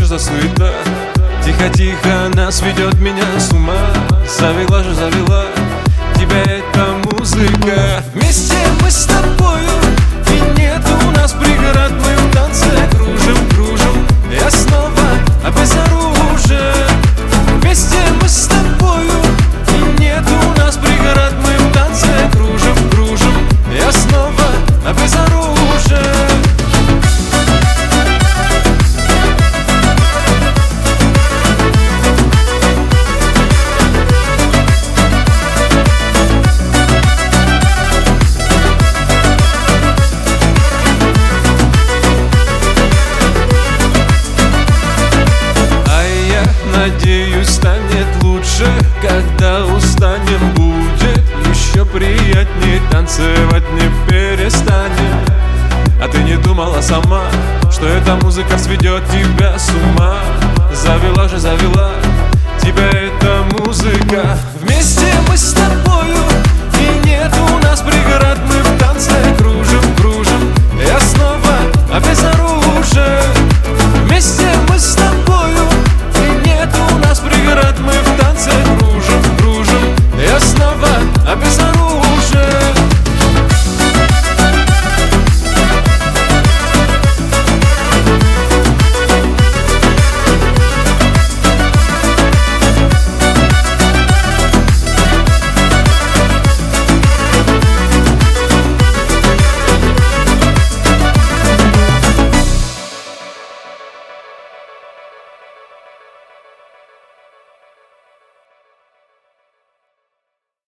за суета? Тихо-тихо нас ведет меня с ума. Завела же, завела тебя эта музыка. Вместе мы с тобою, и нет у нас преград. Мы в танце кружим, кружим, я снова обезоружен. Вместе мы с тобою, и нет у нас преград. Мы в танце кружим, кружим, я снова обезоружен. Надеюсь, станет лучше, когда устанем. Будет еще приятнее, танцевать не перестанем. А ты не думала сама, что эта музыка сведет тебя с ума? Завела же, завела тебя эта музыка. Вместе мы с тобою, и нет у нас преград. Мы в танце кружим.